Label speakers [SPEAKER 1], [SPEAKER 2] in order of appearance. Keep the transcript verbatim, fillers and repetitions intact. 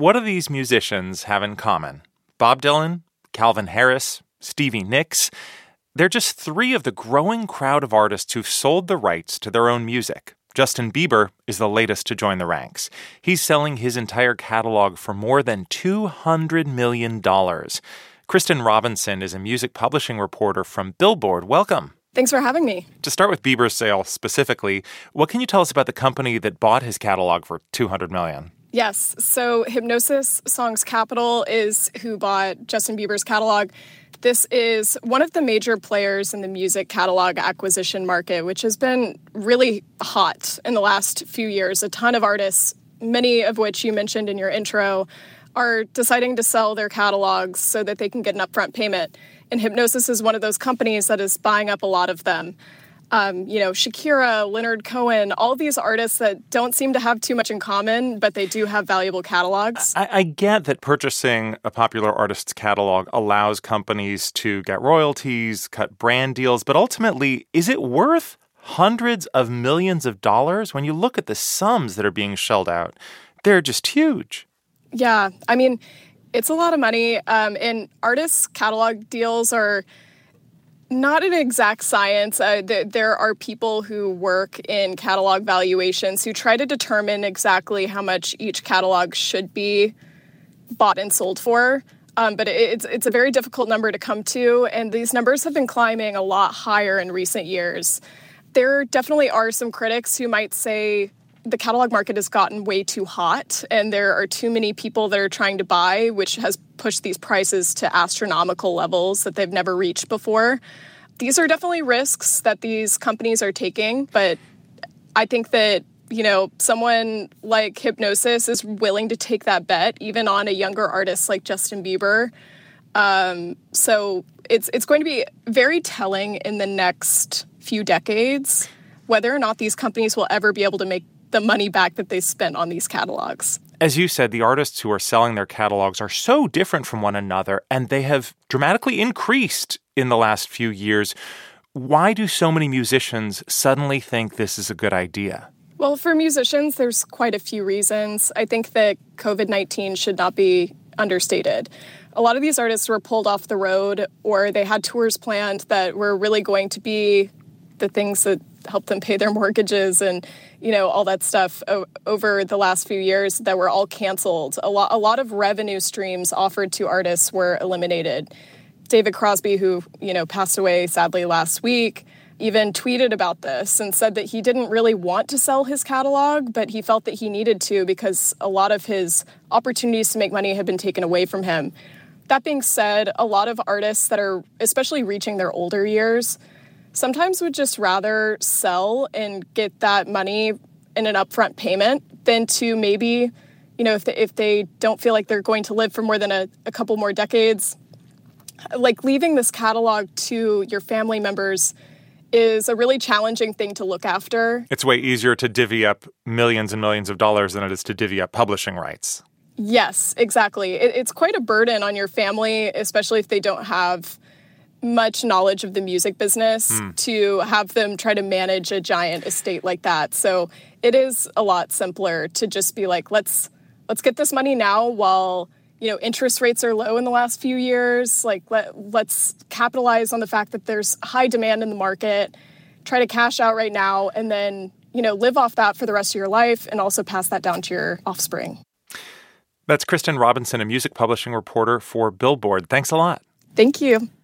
[SPEAKER 1] What do these musicians have in common? Bob Dylan, Calvin Harris, Stevie Nicks. They're just three of the growing crowd of artists who've sold the rights to their own music. Justin Bieber is the latest to join the ranks. He's selling his entire catalog for more than two hundred million dollars. Kristen Robinson is a music publishing reporter from Billboard. Welcome.
[SPEAKER 2] Thanks for having me.
[SPEAKER 1] To start with Bieber's sale specifically, what can you tell us about the company that bought his catalog for two hundred million dollars?
[SPEAKER 2] Yes. So Hipgnosis Songs Capital is who bought Justin Bieber's catalog. This is one of the major players in the music catalog acquisition market, which has been really hot in the last few years. A ton of artists, many of which you mentioned in your intro, are deciding to sell their catalogs so that they can get an upfront payment. And Hipgnosis is one of those companies that is buying up a lot of them. Um, you know, Shakira, Leonard Cohen, all these artists that don't seem to have too much in common, but they do have valuable catalogs.
[SPEAKER 1] I, I get that purchasing a popular artist's catalog allows companies to get royalties, cut brand deals, but ultimately, is it worth hundreds of millions of dollars? When you look at the sums that are being shelled out, they're just huge.
[SPEAKER 2] Yeah, I mean, it's a lot of money, um, and artists' catalog deals are not an exact science. Uh, th- there are people who work in catalog valuations who try to determine exactly how much each catalog should be bought and sold for. Um, but it, it's it's a very difficult number to come to, and these numbers have been climbing a lot higher in recent years. There definitely are some critics who might say the catalog market has gotten way too hot, and there are too many people that are trying to buy, which has pushed these prices to astronomical levels that they've never reached before. These are definitely risks that these companies are taking, but I think that, you know, someone like Hipgnosis is willing to take that bet, even on a younger artist like Justin Bieber. Um, so it's it's going to be very telling in the next few decades whether or not these companies will ever be able to make the money back that they spent on these catalogs.
[SPEAKER 1] As you said, the artists who are selling their catalogs are so different from one another, and they have dramatically increased in the last few years. Why do so many musicians suddenly think this is a good idea?
[SPEAKER 2] Well, for musicians, there's quite a few reasons. I think that covid nineteen should not be understated. A lot of these artists were pulled off the road, or they had tours planned that were really going to be the things that help them pay their mortgages and, you know, all that stuff o- over the last few years that were all canceled. A lot, a lot of revenue streams offered to artists were eliminated. David Crosby, who, you know, passed away sadly last week, even tweeted about this and said that he didn't really want to sell his catalog, but he felt that he needed to because a lot of his opportunities to make money had been taken away from him. That being said, a lot of artists that are especially reaching their older years sometimes would just rather sell and get that money in an upfront payment than to maybe, you know, if they, if they don't feel like they're going to live for more than a, a couple more decades, like leaving this catalog to your family members is a really challenging thing to look after.
[SPEAKER 1] It's way easier to divvy up millions and millions of dollars than it is to divvy up publishing rights.
[SPEAKER 2] Yes, exactly. It, it's quite a burden on your family, especially if they don't have much knowledge of the music business, mm. to have them try to manage a giant estate like that. So it is a lot simpler to just be like, let's let's get this money now while, you know, interest rates are low in the last few years. Like, let, let's capitalize on the fact that there's high demand in the market, try to cash out right now, and then, you know, live off that for the rest of your life and also pass that down to your offspring.
[SPEAKER 1] That's Kristen Robinson, a music publishing reporter for Billboard. Thanks a lot.
[SPEAKER 2] Thank you.